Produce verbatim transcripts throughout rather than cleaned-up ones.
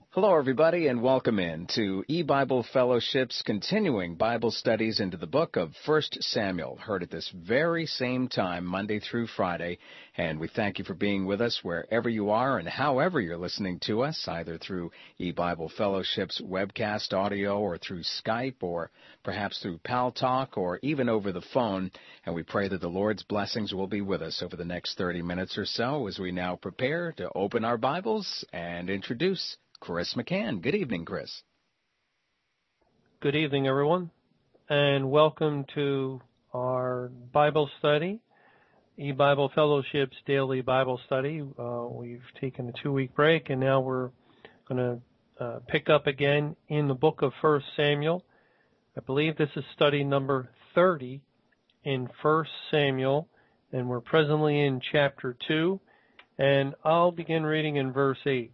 Hello, everybody, and welcome in to E-Bible Fellowship's continuing Bible studies into the book of First Samuel, heard at this very same time, Monday through Friday. And we thank you for being with us wherever you are and however you're listening to us, either through E-Bible Fellowship's webcast audio or through Skype or perhaps through Pal Talk or even over the phone. And we pray that the Lord's blessings will be with us over the next thirty minutes or so as we now prepare to open our Bibles and introduce Chris McCann. Good evening, Chris. Good evening, everyone, and welcome to our Bible study, E-Bible Fellowship's daily Bible study. Uh, we've taken a two-week break, and now we're going to uh, pick up again in the book of First Samuel. I believe this is study number thirty in First Samuel, and we're presently in chapter two, and I'll begin reading in verse eight.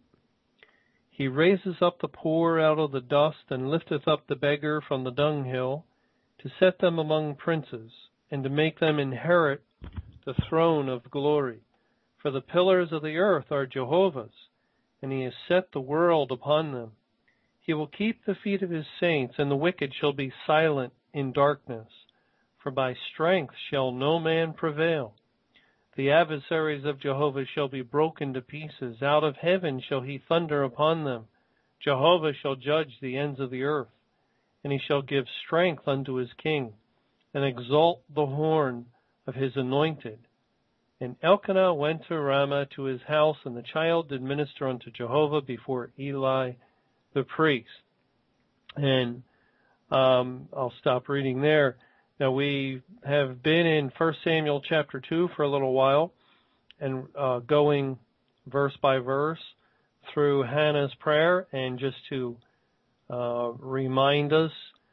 He raises up the poor out of the dust, and lifteth up the beggar from the dunghill, to set them among princes, and to make them inherit the throne of glory. For the pillars of the earth are Jehovah's, and he has set the world upon them. He will keep the feet of his saints, and the wicked shall be silent in darkness. For by strength shall no man prevail. The adversaries of Jehovah shall be broken to pieces. Out of heaven shall he thunder upon them. Jehovah shall judge the ends of the earth, and he shall give strength unto his king, and exalt the horn of his anointed. And Elkanah went to Ramah to his house, and the child did minister unto Jehovah before Eli the priest. And um, I'll stop reading there. Now, we have been in First Samuel chapter two for a little while and uh, going verse by verse through Hannah's prayer. And just to uh, remind us,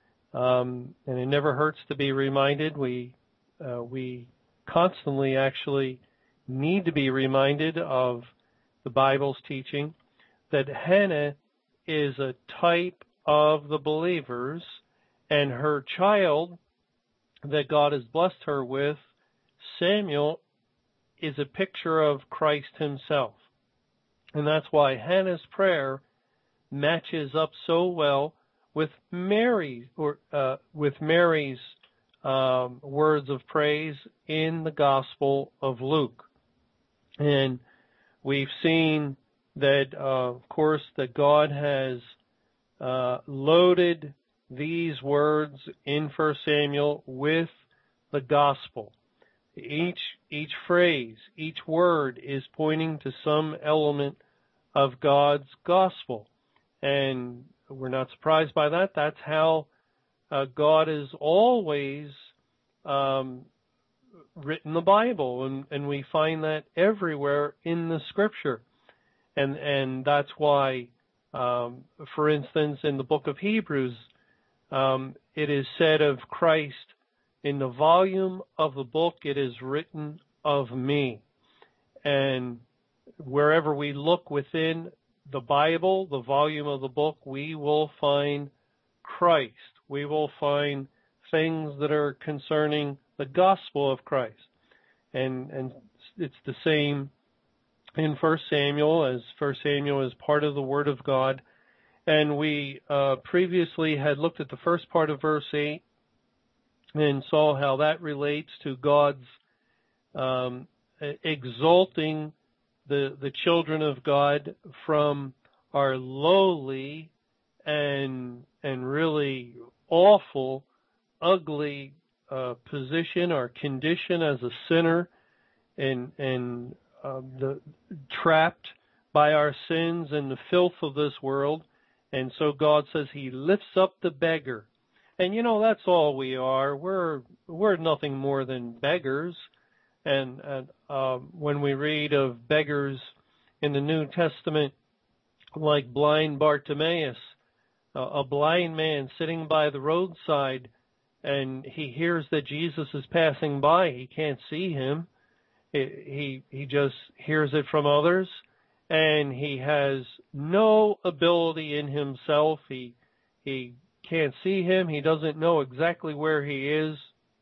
um, and it never hurts to be reminded, we, uh, we constantly actually need to be reminded of the Bible's teaching that Hannah is a type of the believers, and her child that God has blessed her with, Samuel, is a picture of Christ himself. And that's why Hannah's prayer matches up so well with Mary, or uh, with Mary's um, words of praise in the Gospel of Luke. And we've seen that, uh, of course, that God has uh, loaded these words in First Samuel with the gospel. Each each phrase, each word is pointing to some element of God's gospel. And we're not surprised by that. That's how uh, God has always um, written the Bible, and, and we find that everywhere in the Scripture. And, and that's why, um, for instance, in the book of Hebrews, Um, it is said of Christ, in the volume of the book it is written of me. And wherever we look within the Bible, the volume of the book, we will find Christ. We will find things that are concerning the gospel of Christ. And, and it's the same in First Samuel, as First Samuel is part of the Word of God. And we uh, previously had looked at the first part of verse eight and saw how that relates to God's um, exalting the the children of God from our lowly and and really awful, ugly uh, position or condition as a sinner, and and uh, the trapped by our sins and the filth of this world. And so God says he lifts up the beggar. And, you know, that's all we are. We're we're nothing more than beggars. And, and uh, when we read of beggars in the New Testament, like blind Bartimaeus, uh, a blind man sitting by the roadside, and he hears that Jesus is passing by. He can't see him. He, he, he just hears it from others. And he has no ability in himself. He he can't see him. He doesn't know exactly where he is.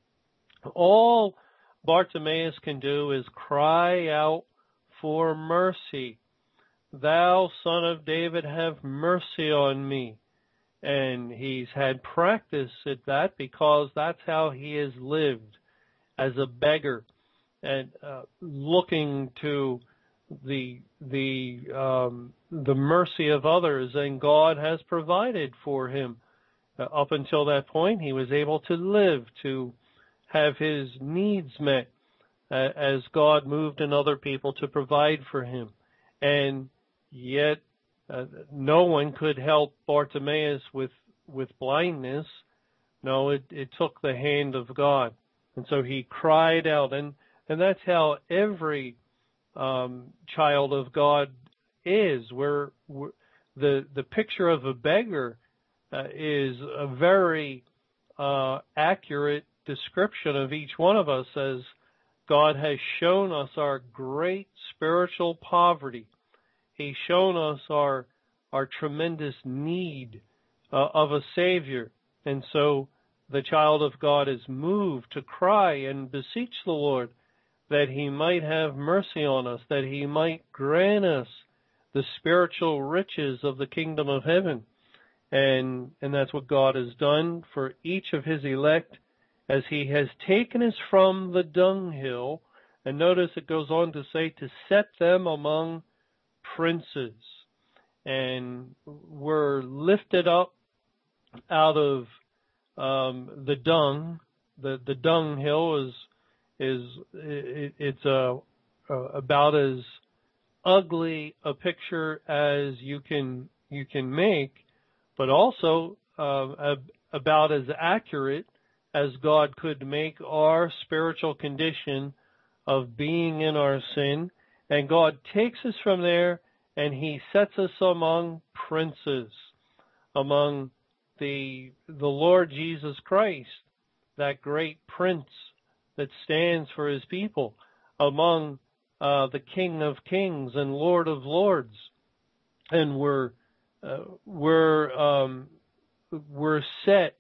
All Bartimaeus can do is cry out for mercy. "Thou, Son of David, have mercy on me." And he's had practice at that because that's how he has lived, as a beggar, and uh, looking to the the um, the mercy of others, and God has provided for him. Uh, up until that point, he was able to live, to have his needs met, uh, as God moved in other people to provide for him. And yet, uh, no one could help Bartimaeus with, with blindness. No, it, it took the hand of God. And so he cried out, and, and that's how every um, child of God is. We're, we're, the, the picture of a beggar uh, is a very uh, accurate description of each one of us, as God has shown us our great spiritual poverty. He's shown us our our tremendous need uh, of a Savior. And so the child of God is moved to cry and beseech the Lord that he might have mercy on us, that he might grant us the spiritual riches of the kingdom of heaven. And, and that's what God has done for each of his elect, as he has taken us from the dunghill. And notice it goes on to say, to set them among princes. And we're lifted up out of um, the dung. The the dunghill is is it, it's a, a about as ugly a picture as you can you can make, but also uh, about as accurate as God could make our spiritual condition of being in our sin. And God takes us from there, and he sets us among princes, among the the Lord Jesus Christ, that great prince that stands for his people, among uh, the King of Kings and Lord of Lords. And we're uh, we're um, we're set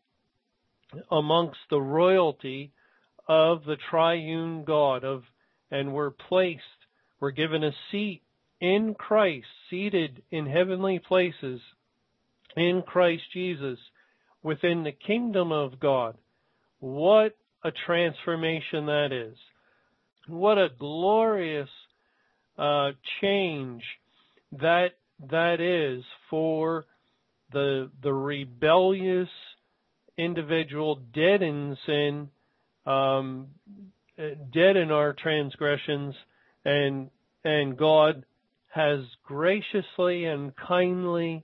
amongst the royalty of the triune God, of and we're placed, we're given a seat in Christ, seated in heavenly places in Christ Jesus within the kingdom of God. What a transformation that is. What a glorious uh, change that that is for the the rebellious individual, dead in sin, um, dead in our transgressions, and and God has graciously and kindly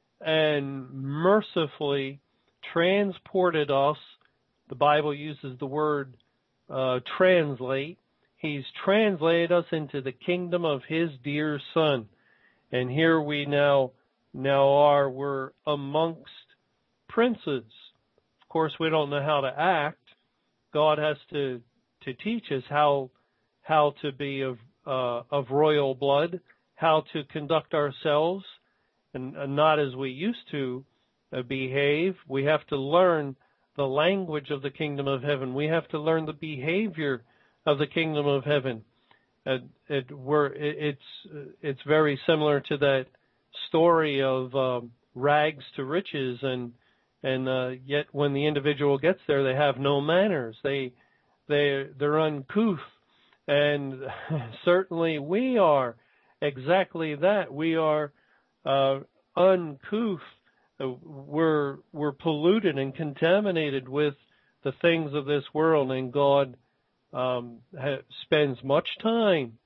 and mercifully transported us. The Bible uses the word uh, translate. He's translated us into the kingdom of his dear Son. And here we now now are, we're amongst princes. Of course, we don't know how to act. God has to, to teach us how how to be of uh, of royal blood, how to conduct ourselves, and, and not as we used to uh, behave. We have to learn the language of the kingdom of heaven. We have to learn the behavior of the kingdom of heaven. Uh, it, we're, it, it's it's very similar to that story of um, rags to riches, and and uh, yet when the individual gets there, they have no manners. They they they're uncouth, and certainly we are exactly that. We are uh, uncouth. We're we're polluted and contaminated with the things of this world, and God um, ha- spends much time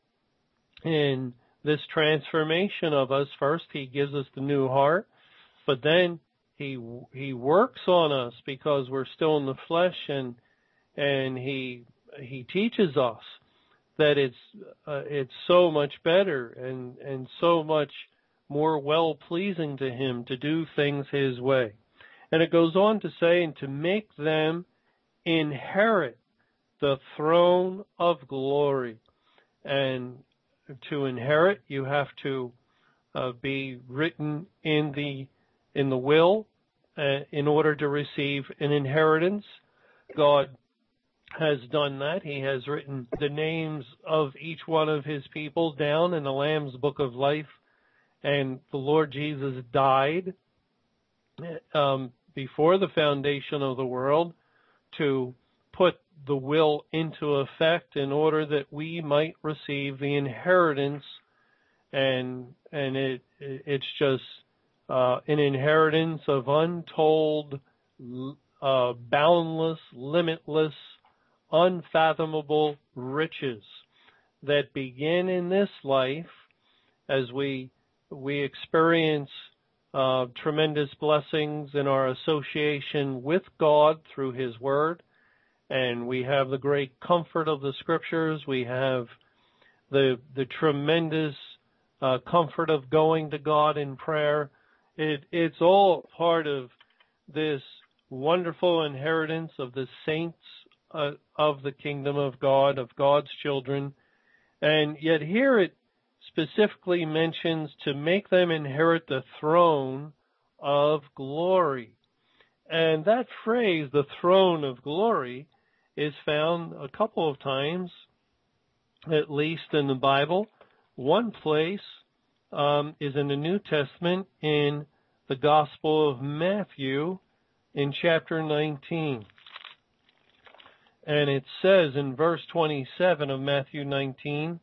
in this transformation of us. First, he gives us the new heart, but then he he works on us because we're still in the flesh, and and he he teaches us that it's uh, it's so much better and and so much more well-pleasing to him to do things his way. And it goes on to say, and to make them inherit the throne of glory. And to inherit, you have to uh, be written in the in the will uh, in order to receive an inheritance. God has done that. He has written the names of each one of his people down in the Lamb's Book of Life. And the Lord Jesus died um, before the foundation of the world to put the will into effect in order that we might receive the inheritance. And and it it's just uh, an inheritance of untold, uh, boundless, limitless, unfathomable riches that begin in this life as we we experience uh, tremendous blessings in our association with God through His Word, and we have the great comfort of the Scriptures. We have the the tremendous uh, comfort of going to God in prayer. It it's all part of this wonderful inheritance of the saints uh, of the kingdom of God, of God's children. And yet here it specifically mentions to make them inherit the throne of glory. And that phrase, the throne of glory, is found a couple of times, at least in the Bible. One place um, is in the New Testament in the Gospel of Matthew in chapter nineteen. And it says in verse twenty-seven of Matthew nineteen,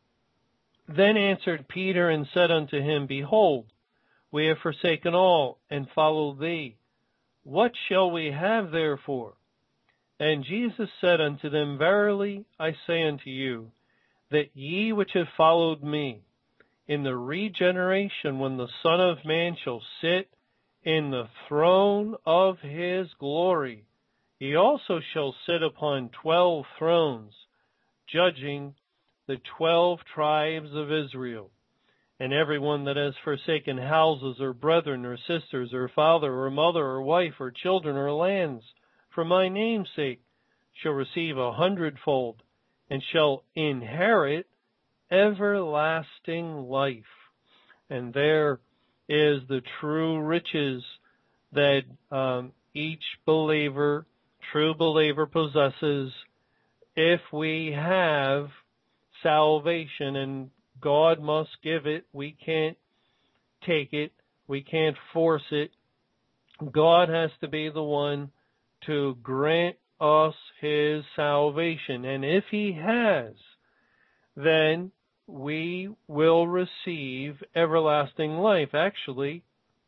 "Then answered Peter and said unto him, Behold, we have forsaken all, and followed thee. What shall we have therefore? And Jesus said unto them, Verily I say unto you, that ye which have followed me, in the regeneration when the Son of Man shall sit in the throne of his glory, he also shall sit upon twelve thrones, judging the twelve tribes of Israel. And everyone that has forsaken houses, or brethren, or sisters, or father, or mother, or wife, or children, or lands, for my name's sake, shall receive a hundredfold, and shall inherit everlasting life." And there is the true riches that um, each believer, true believer, possesses if we have salvation, and God must give it. We can't take it. We can't force it. God has to be the one to grant us His salvation. And if He has, then we will receive everlasting life. Actually,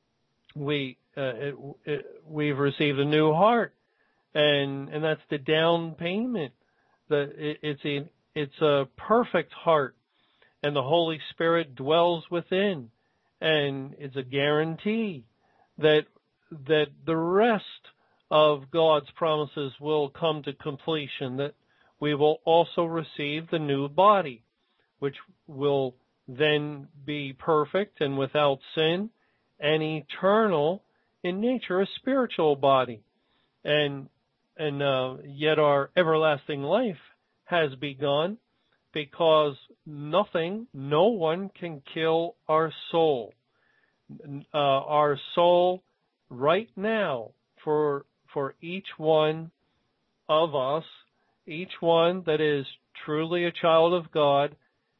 we uh, it, it, we've received a new heart, and and that's the down payment. The it, it's a it's a perfect heart, and the Holy Spirit dwells within, and it's a guarantee that that the rest of God's promises will come to completion, that we will also receive the new body, which will then be perfect and without sin and eternal in nature, a spiritual body. And and uh, yet our everlasting life has begun, because nothing, no one can kill our soul. Uh, our soul right now, for for each one of us, each one that is truly a child of God,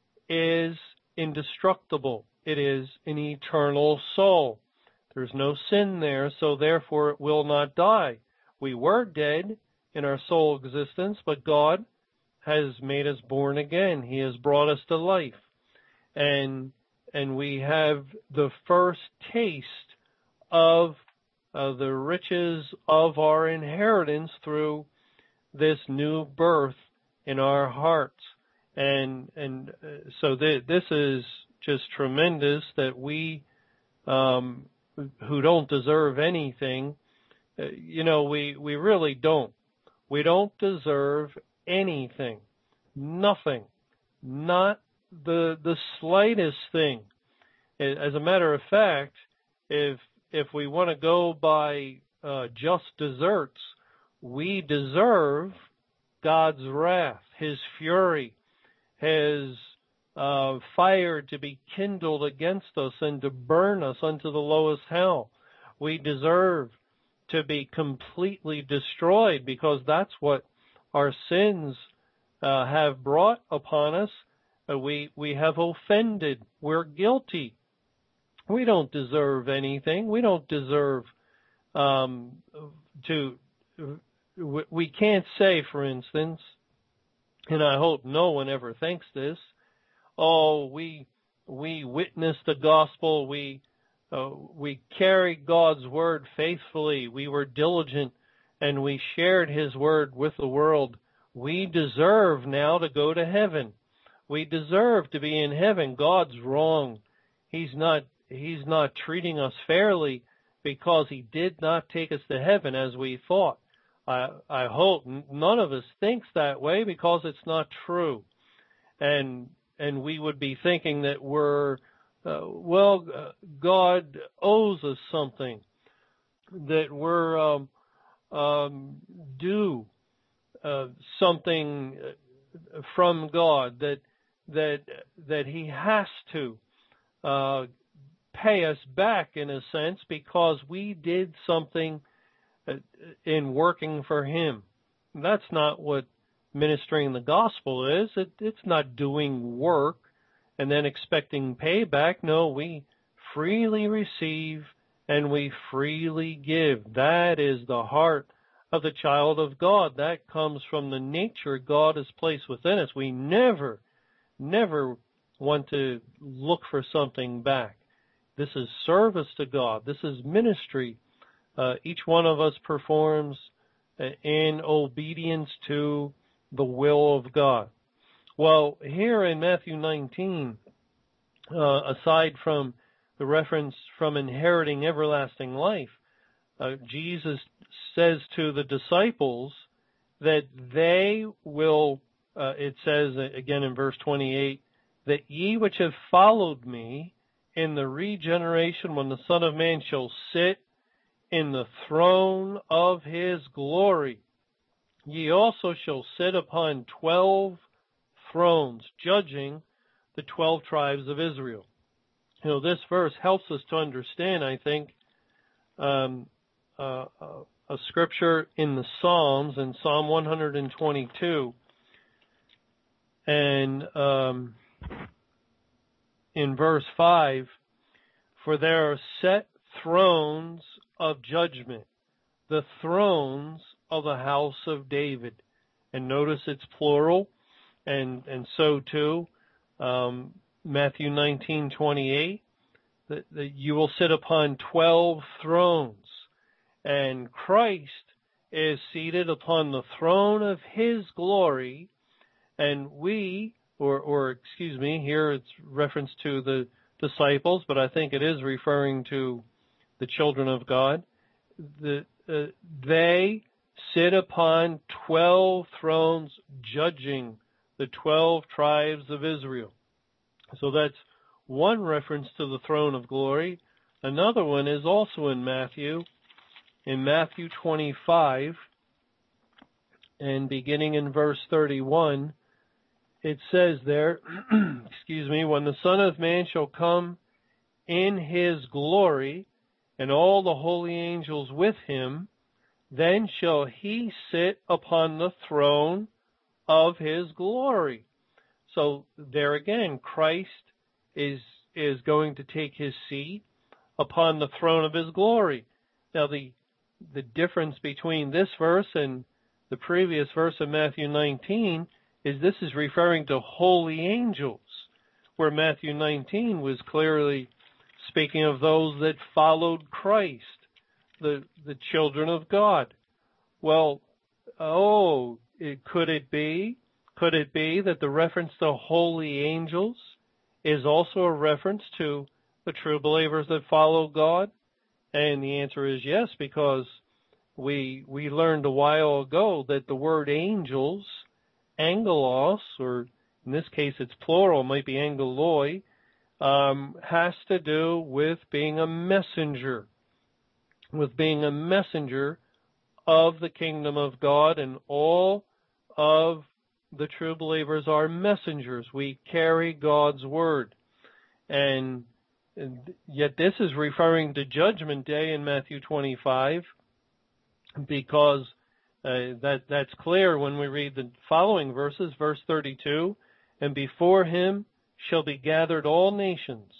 is indestructible. It is an eternal soul. There's no sin there, so therefore it will not die. We were dead in our soul existence, but God has made us born again. He has brought us to life. And and we have the first taste of uh, the riches of our inheritance through this new birth in our hearts. And and uh, so th- this is just tremendous that we, um, who don't deserve anything, uh, you know, we, we really don't. We don't deserve anything, nothing, not the the slightest thing. As a matter of fact, if if we want to go by uh, just deserts, we deserve God's wrath, His fury, His uh, fire to be kindled against us and to burn us unto the lowest hell. We deserve to be completely destroyed, because that's what our sins uh, have brought upon us. Uh, we we have offended. We're guilty. We don't deserve anything. We don't deserve um, to, we can't say, for instance, and I hope no one ever thinks this, oh, we we witnessed the gospel, we uh, we carried God's word faithfully, we were diligent, and we shared his word with the world. We deserve now to go to heaven. We deserve to be in heaven. God's wrong. He's not he's not treating us fairly because he did not take us to heaven as we thought. I I hope none of us thinks that way, because it's not true. And and we would be thinking that we're, uh, well, uh, God owes us something, that we're um, um, due uh, something from God, that that that he has to uh, pay us back in a sense because we did something in working for him. That's not what ministering the gospel is. It, it's not doing work and then expecting payback. No, we freely receive and we freely give. That is the heart of the child of God. That comes from the nature God has placed within us. We never, never want to look for something back. This is service to God. This is ministry. Uh, each one of us performs in obedience to the will of God. Well, here in Matthew nineteen, uh, aside from the reference from inheriting everlasting life, uh, Jesus says to the disciples that they will, uh, it says again in verse twenty-eight, that ye which have followed me in the regeneration when the Son of Man shall sit in the throne of his glory, ye also shall sit upon twelve thrones, judging the twelve tribes of Israel. You know, this verse helps us to understand, I think, um, uh, a scripture in the Psalms, in Psalm one twenty-two, and um, in verse five, for there are set thrones of judgment, the thrones of the house of David. And notice it's plural, and and so too, um, Matthew nineteen twenty-eight, that, that you will sit upon twelve thrones, and Christ is seated upon the throne of his glory, and we, or or excuse me, here it's reference to the disciples, but I think it is referring to the children of God. The, uh, they sit upon twelve thrones judging the twelve tribes of Israel. So that's one reference to the throne of glory. Another one is also in Matthew, in Matthew twenty-five, and beginning in verse thirty-one, it says there, excuse me, when the Son of Man shall come in his glory, and all the holy angels with him, then shall he sit upon the throne of his glory. So there again, Christ is is going to take his seat upon the throne of his glory. Now the the difference between this verse and the previous verse of Matthew nineteen is this is referring to holy angels, where Matthew nineteen was clearly speaking of those that followed Christ, the the children of God. Well, oh, it, could it be? Could it be that the reference to holy angels is also a reference to the true believers that follow God? And the answer is yes, because we we learned a while ago that the word angels, angelos, or in this case it's plural, it might be angeloi, Um, has to do with being a messenger, with being a messenger of the kingdom of God, and all of the true believers are messengers. We carry God's word. And yet this is referring to Judgment Day in Matthew twenty-five, because uh, that that's clear when we read the following verses, verse thirty-two, and before him shall be gathered all nations,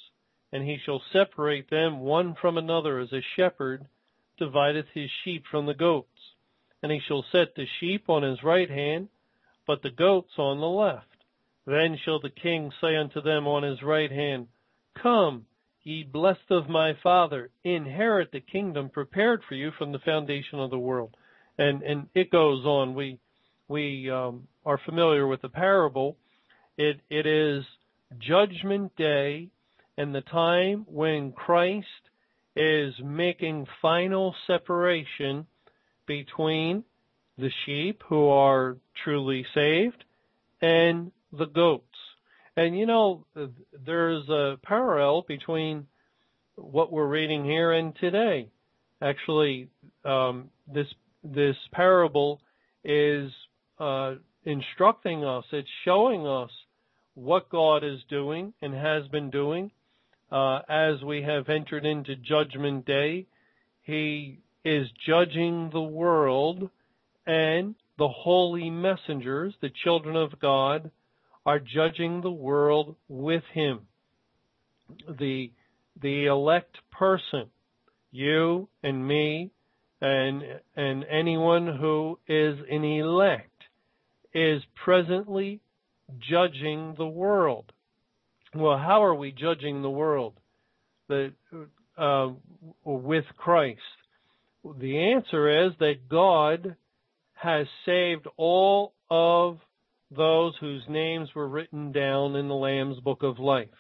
and he shall separate them one from another, as a shepherd divideth his sheep from the goats. And he shall set the sheep on his right hand, but the goats on the left. Then shall the king say unto them on his right hand, Come, ye blessed of my Father, inherit the kingdom prepared for you from the foundation of the world. And and it goes on. We we um, are familiar with the parable. It it is Judgment Day, and the time when Christ is making final separation between the sheep who are truly saved and the goats. And you know, there's a parallel between what we're reading here and today. Actually, um, this this parable is uh, instructing us. It's showing us what God is doing and has been doing uh, as we have entered into Judgment Day. He is judging the world, and the holy messengers, the children of God, are judging the world with him. The the elect person, you and me, and and anyone who is an elect, is presently judging the world. Well, how are we judging the world? The, uh, with Christ. The answer is that God has saved all of those whose names were written down in the Lamb's Book of Life.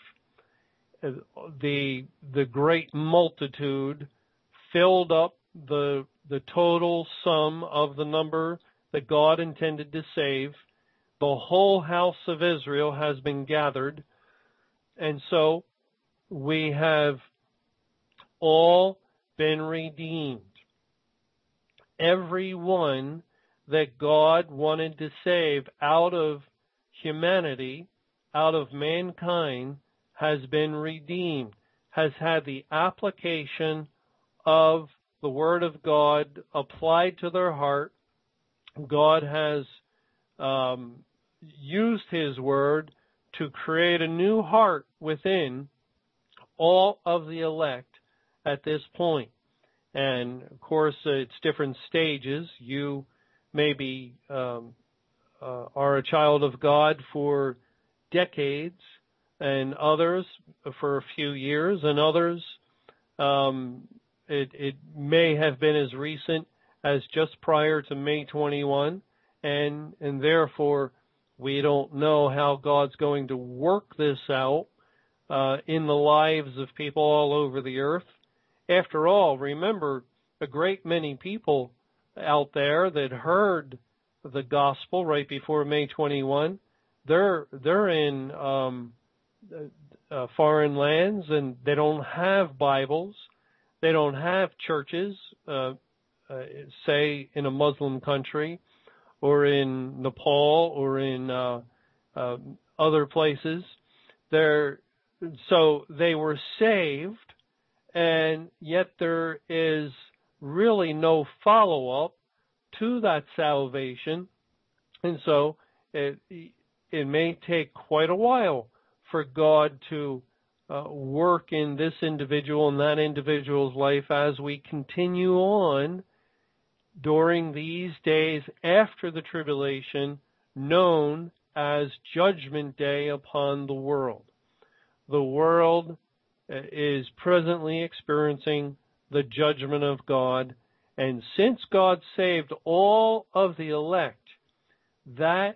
The the great multitude filled up the the total sum of the number that God intended to save. The whole house of Israel has been gathered, and so we have all been redeemed. Everyone that God wanted to save out of humanity, out of mankind, has been redeemed, has had the application of the Word of God applied to their heart. God has um, used His Word to create a new heart within all of the elect at this point. And, of course, it's different stages. You maybe um, uh, are a child of God for decades, and others for a few years, and others um, it, it may have been as recent as just prior to May twenty-first, and and therefore we don't know how God's going to work this out uh, in the lives of people all over the earth. After all, remember, a great many people out there that heard the gospel right before May twenty-first, they're they're in um, uh, foreign lands, and they don't have Bibles, they don't have churches, uh, uh, say in a Muslim country, or in Nepal, or in uh, uh, other places. They're so they were saved, and yet there is really no follow-up to that salvation, and so it, it may take quite a while for God to uh, work in this individual and that individual's life as we continue on during these days after the tribulation, known as Judgment Day upon the world. The world is presently experiencing the judgment of God, and since God saved all of the elect, that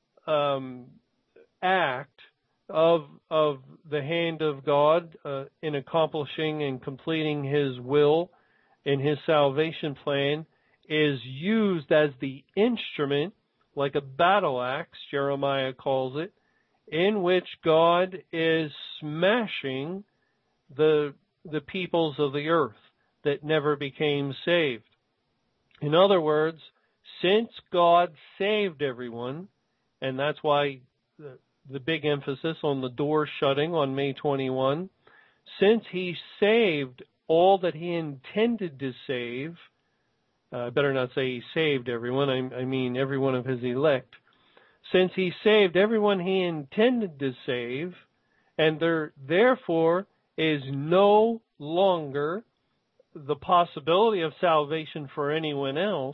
um, act of of the hand of God uh, in accomplishing and completing His will in His salvation plan is used as the instrument, like a battle axe, Jeremiah calls it, in which God is smashing the the peoples of the earth that never became saved. In other words, since God saved everyone, and that's why the, the big emphasis on the door shutting on May twenty-first, since He saved all that He intended to save, uh, I better not say He saved everyone, I, I mean every one of His elect, since He saved everyone He intended to save, and there, therefore is no longer the possibility of salvation for anyone else.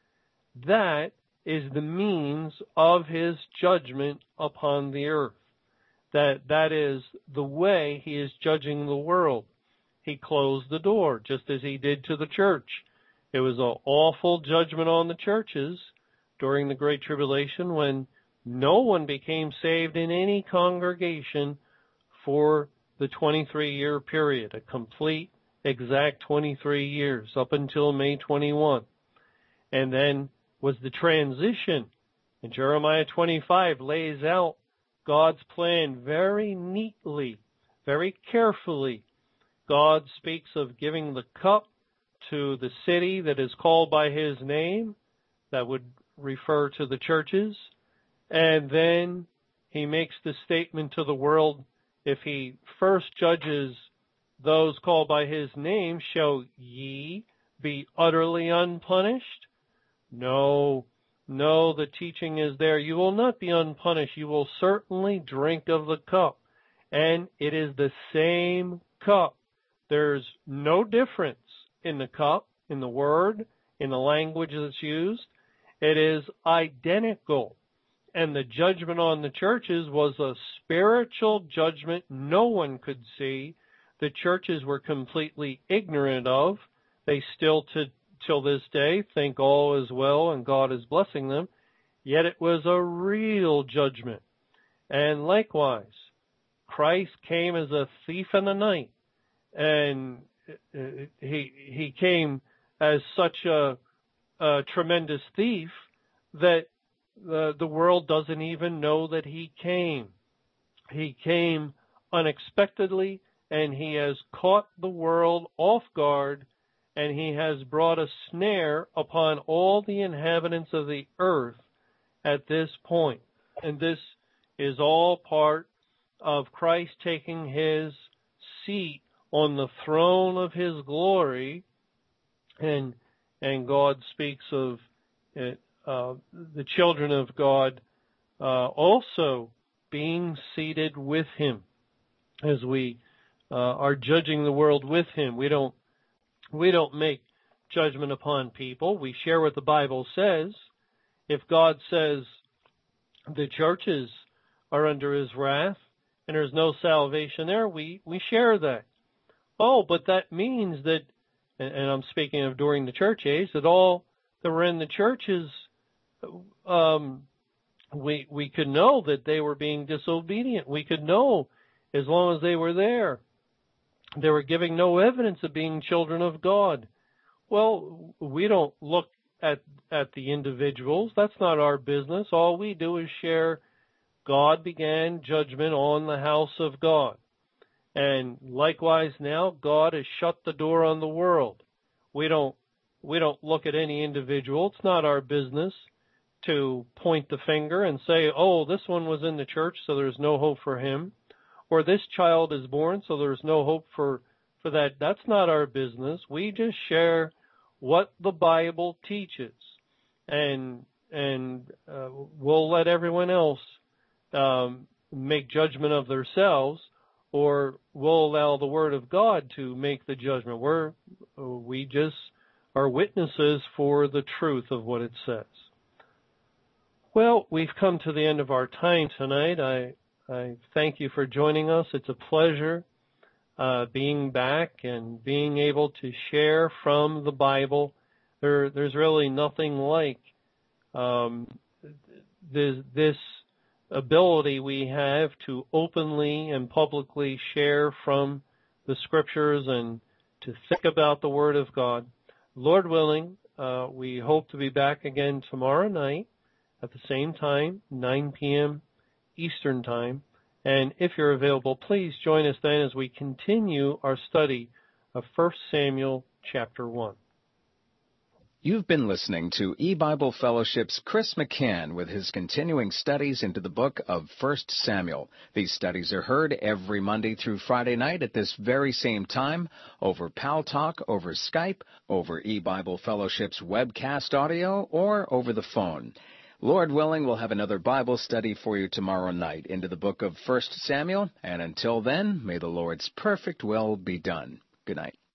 That is the means of his judgment upon the earth. That that is the way he is judging the world. He closed the door, just as he did to the church. It was an awful judgment on the churches during the Great Tribulation when no one became saved in any congregation for the twenty-three year period, a complete, exact twenty-three years, up until May twenty-first. And then was the transition. And Jeremiah twenty-five lays out God's plan very neatly, very carefully. God speaks of giving the cup to the city that is called by his name. That would refer to the churches. And then he makes the statement to the world, if he first judges those called by his name, shall ye be utterly unpunished? No, no, the teaching is there. You will not be unpunished. You will certainly drink of the cup. And it is the same cup. There's no difference in the cup, in the word, in the language that's used. It is identical. And the judgment on the churches was a spiritual judgment no one could see. The churches were completely ignorant of. They still, to, till this day, think all is well and God is blessing them. Yet it was a real judgment. And likewise, Christ came as a thief in the night. And he he came as such a, a tremendous thief that the, the world doesn't even know that he came. He came unexpectedly, and he has caught the world off guard, and he has brought a snare upon all the inhabitants of the earth at this point. And this is all part of Christ taking his seat on the throne of his glory, and and God speaks of it, uh, the children of God uh, also being seated with him as we uh, are judging the world with him. We don't we don't make judgment upon people. We share what the Bible says. If God says the churches are under his wrath and there's no salvation there, we, we share that. Oh, but that means that, and I'm speaking of during the church age, that all that were in the churches, um, we we could know that they were being disobedient. We could know as long as they were there. They were giving no evidence of being children of God. Well, we don't look at at the individuals. That's not our business. All we do is share God began judgment on the house of God. And likewise now, God has shut the door on the world. We don't we don't look at any individual. It's not our business to point the finger and say, oh, this one was in the church, so there's no hope for him. Or this child is born, so there's no hope for, for that. That's not our business. We just share what the Bible teaches. And and uh, we'll let everyone else um, make judgment of themselves, or we'll allow the Word of God to make the judgment. We're, we just are witnesses for the truth of what it says. Well, we've come to the end of our time tonight. I, I thank you for joining us. It's a pleasure uh, being back and being able to share from the Bible. There, there's really nothing like um, this, this ability we have to openly and publicly share from the Scriptures and to think about the Word of God. Lord willing, uh, we hope to be back again tomorrow night at the same time, nine p.m. Eastern Time. And if you're available, please join us then as we continue our study of First Samuel chapter one. You've been listening to E-Bible Fellowship's Chris McCann with his continuing studies into the book of First Samuel. These studies are heard every Monday through Friday night at this very same time over Pal Talk, over Skype, over E-Bible Fellowship's webcast audio, or over the phone. Lord willing, we'll have another Bible study for you tomorrow night into the book of First Samuel, and until then, may the Lord's perfect will be done. Good night.